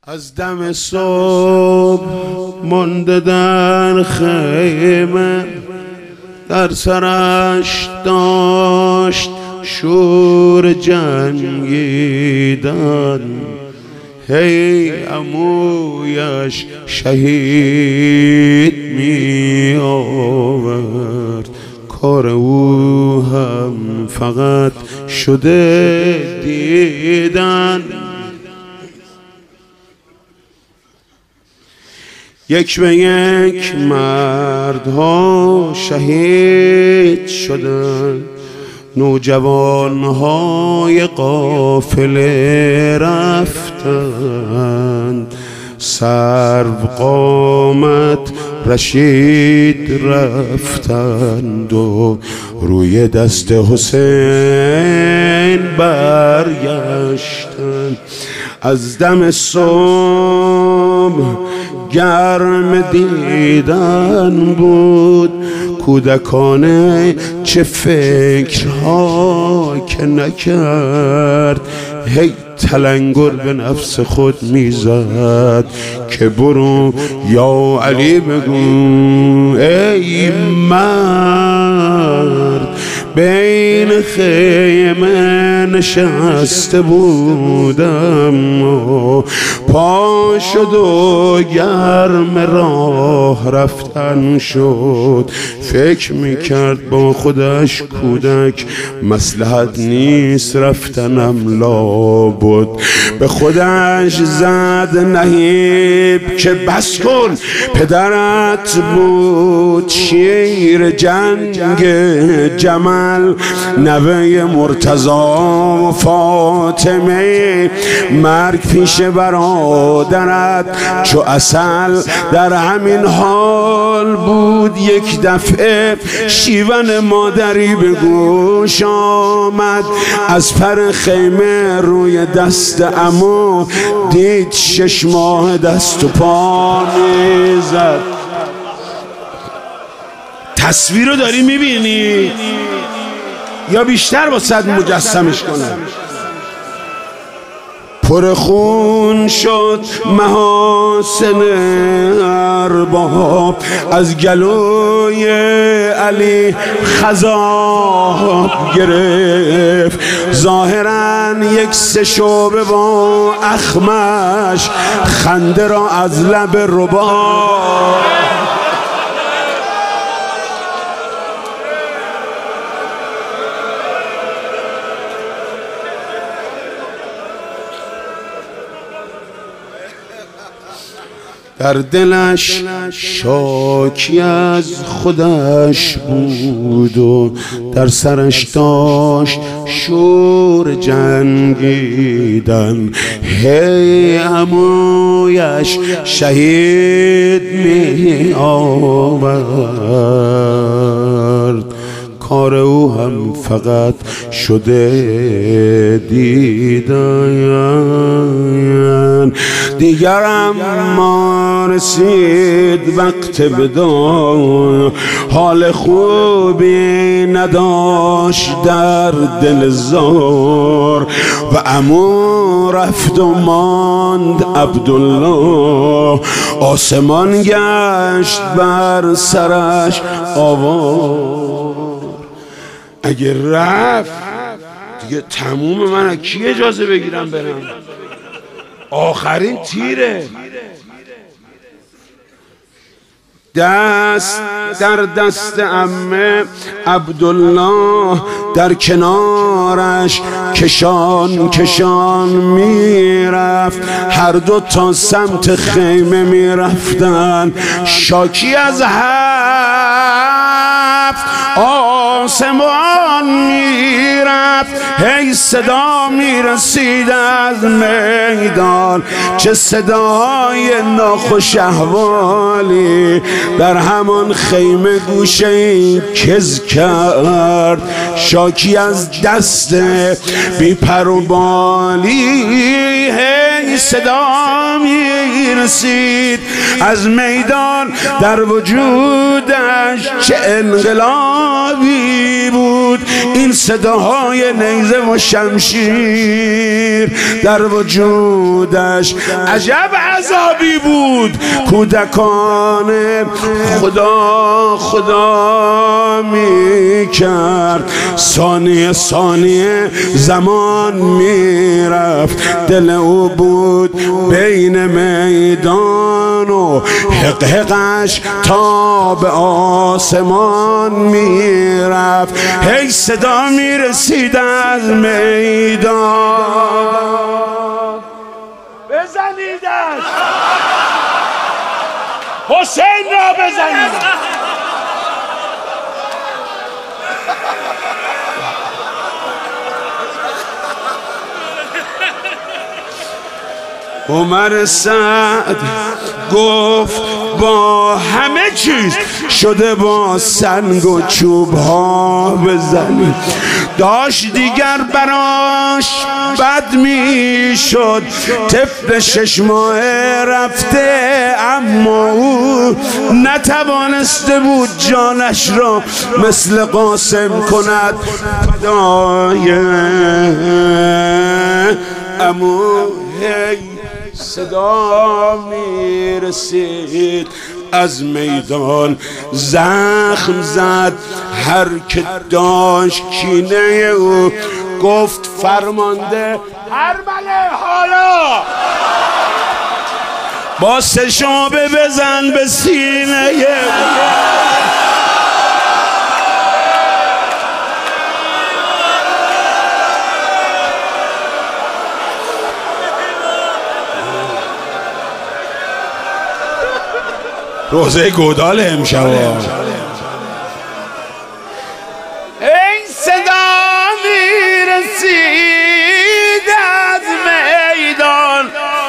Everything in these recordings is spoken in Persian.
از دم صبح مانده در خیمه، در سرش داشت شور جنگیدن. هی عمویش شهید می آورد، کار او هم فقط شده دیدن. یک به یک مردها شهید شدند، نوجوانهای قافله رفتند. سرو قامت رشید رفتند و روی دست حسین برگشتند. از دم صبح گرم دیدن بود، کودکانه چه فکرها که نکرد. هی تلنگر به نفس خود میزد که برو یا علی بگو ای مرد. بین خیمه نشسته بودم و پا شد و گرم راه رفتن شد. فکر میکرد با خودش کودک مصلحت نیست رفتنم لابد. به خودش زد نهیب که بس کن، پدرت بود شیر جنگ جمل، نوه مرتضا و فاطمه. مرگ پیش برادرت چو عسل در همین حال بود. یک دفعه شیون مادری به گوش آمد، از پر خیمه روی دست عمو دید 6 ماه دست و پا میزد. تصویر رو داری میبینی یا بیشتر با صد مجسمش کنم؟ پر خون شد محاسن ارباب، از گلوی علی خضاب گرفت. ظاهراً یک 3 شعبه با اخمش خنده را از لب رباب. در دلش شاکی از خودش بود و در سرش داشت شور جنگیدن. هی عمویش شهید می آورد، کار او هم فقط شده دیدن. دیگرم ما رسید وقت بدا، حال خوبی نداشت در دل زار. و عمو رفت و ماند عبدالله، آسمان گشت بر سرش آوار. اگه رفت دیگه تموم، من کی اجازه بگیرم برم؟ آخرین تیره. دست در دست عمه عبدالله در کنارش کشان کشان میرفت. هر دو تا سمت خیمه میرفتن. شاکی از 7 آسمان میرفت. هی صدا میرسید از میدان، چه صدای ناخوش احوالی. در همان خیمه گوشه کز کرد. شاکی از دست بی پر و بالی. هی صدا میرسید از میدان، در وجودش چه انقلابی بود. این صداهای نیزه و شمشیر در وجودش عجب عذابی بود. کودکان خدا خدا می کرد، ثانیه ثانیه زمان می رفت. دل او بود بین میدان و حقحقش تا به آسمان می رفت. هی صدا می رسید از میدان، بزنیدش، حسین را بزنید. عمر سعد گفت با همه چیز شده با سنگ و چوب ها بزنید. داشت دیگر براش بد می شد، طفل 6 ماهه رفته، اما او نتوانسته بود جانش را مثل قاسم کند. فدای عمو صدا می رسید از میدان. زخم زد هر که داشت کینه او، گفت فرمانده ارمله حالا با 3 شعبه بزن به سینه روزه گودال امشب. این صدا میرسید از میدان،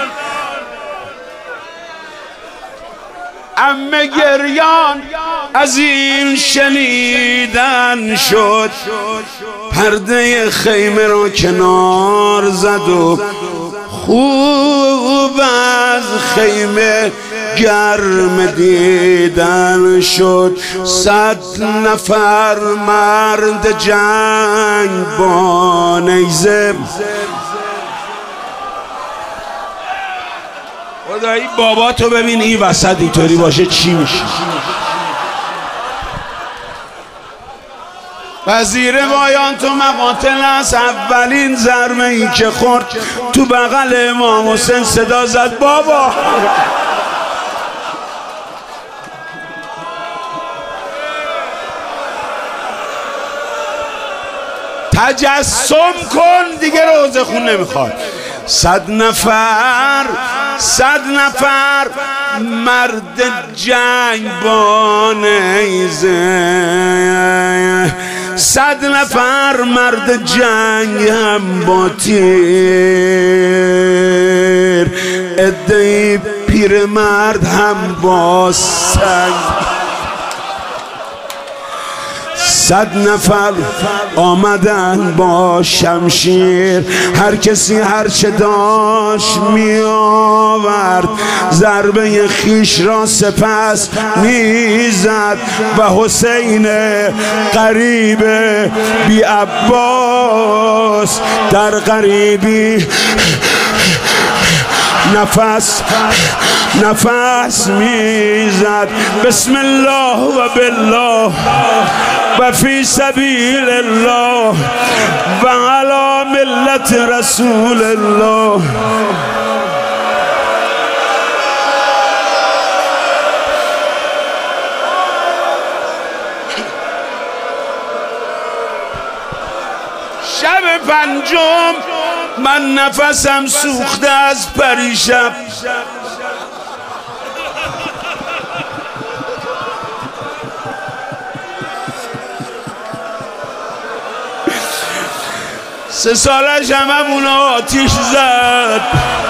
عمه گریان از این شنیدن شد. پرده خیمه را کنار زد و خوب از خیمه گرم دیدن شد. 100 نفر مرد جنگ با نیزه. خدایی بابا تو ببین این وسط اینطوری باشه چی میشه. وزیر وایان تو مقاتل است، اولین ضربه ای که خورد تو بغل امام حسین صدا زد بابا. تجسم کن دیگه، روزه خون نمیخواد. 100 نفر مرد جنگ با نیزه، 100 نفر مرد جنگ هم با تیر، عده‌ای پیرمرد هم با سنگ. 100 نفر آمدن با شمشیر، هر کسی هر چه داشت می آورد، ضربه خیش را سپس می زد و حسین قریب بی عباس در قریبی نفس میزد. بسم الله و بالله و فی سبیل الله و علی ملت رسول الله. شب 5 من نفسم سوخته از پریشب. سه سالش هممون آتیش زد.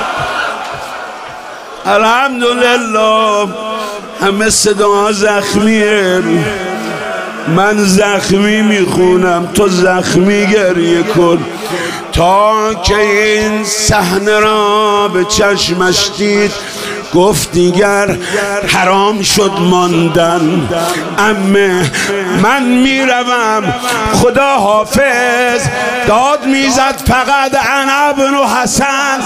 الحمدلله همه صدا زخمیه، من زخمی میخونم تو زخمی گریه کن. تا که این صحنه را به چشمش دید گفت دیگر حرام شد ماندن. عمه من میروم خدا حافظ. داد میزد فقط انا ابن حسن.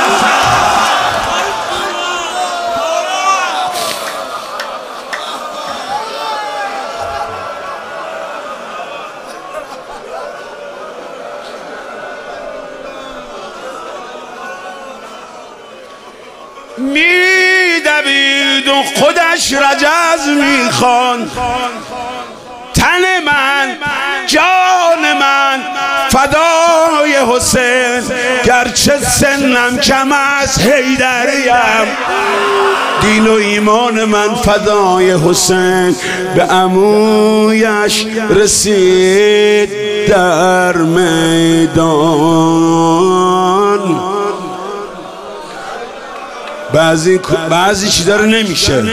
میدوید و خودش رجز میخواند. تن من جان من فدای حسین، گرچه سنم کم از حیدریم. دین و ایمان من فدای حسین، به عمویش رسید در میدان. بعضی چیزا رو نمیشه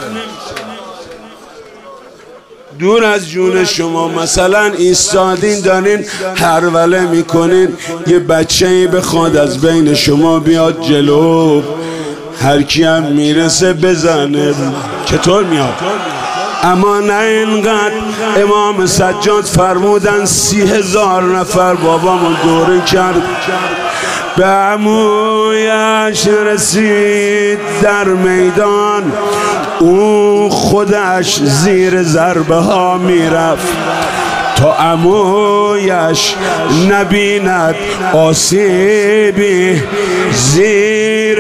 دور از جون شما. مثلا ایستادین دارین هروله میکنین، یه بچه‌ای بخواد از بین شما بیاد جلو، هر کی هم میرسه بزنه، چطور میاد؟ اما نه اینقدر. امام سجاد فرمودن 30,000 نفر بابامون دوره کرد. به عمویش رسید در میدان، او خودش زیر ضربه ها میرفت تا عمویش نبیند آسیبی. زیر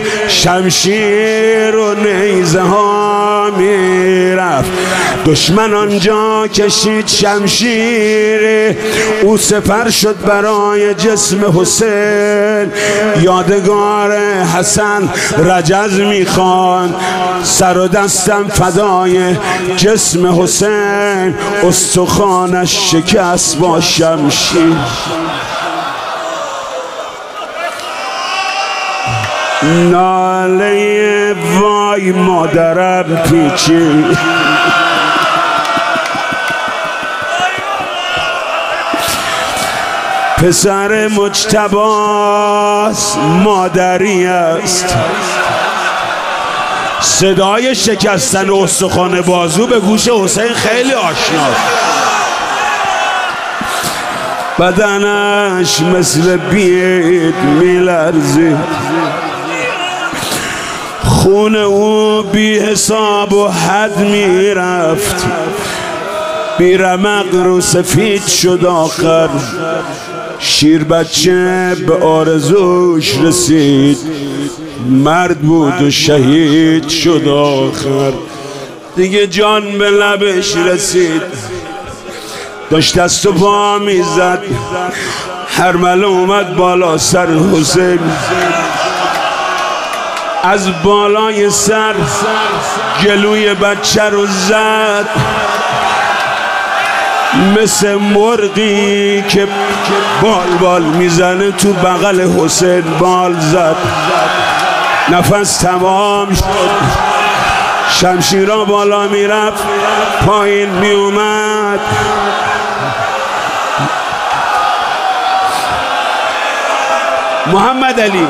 شمشیر و نیزه ها میرفت. دشمن آنجا کشید شمشیر، او سپر شد برای جسم حسین. یادگار حسن رجز میخوان، سر و دستم فدای جسم حسین، استخوانش شکست با شمشیر. ناله وای مادرم پیچی، پسر مجتباست مادری است. صدای شکستن استخوان بازو به گوش حسین خیلی آشناست. بدنش مثل بید میلرزید، خون او بی حساب و حد میرفت. بی رمق رو سفید شد آخر، شیر بچه به آرزوش رسید. مرد بود و شهید شد آخر، دیگه جان به لبش رسید. داشت دست و پا میزد، هرمله اومد بالا سر حسین. از بالای سر جلوی بچه رو زد، مثل مرغی که بال میزنه تو بغل حسین بال زد. نفس تمام شد، شمشیرها بالا میرفت پایین میومد. محمد علی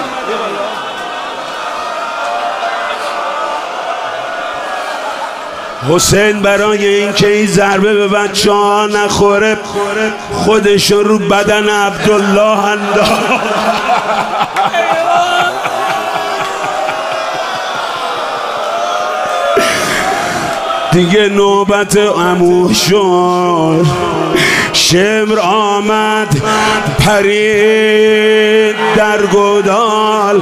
حسین برای اینکه این ضربه به بچه ها نخوره خودش رو بدن عبدالله انداخت. دیگه نوبت عمو شد. شمر آمد پرید در گودال،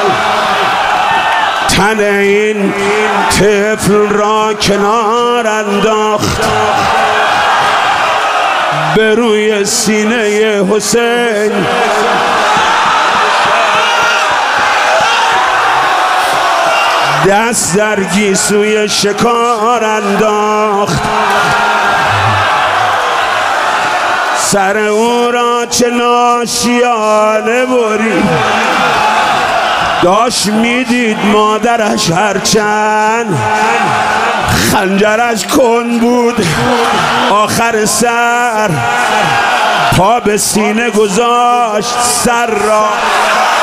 تن این طفل را کنار انداخت، به روی سینه حسین دست در گیسوی شکار انداخت. سر او را چه ناشیانه برید. داشت میدید مادرش هرچند خنجرش کن بود، آخر سر پا به سینه گذاشت، سر را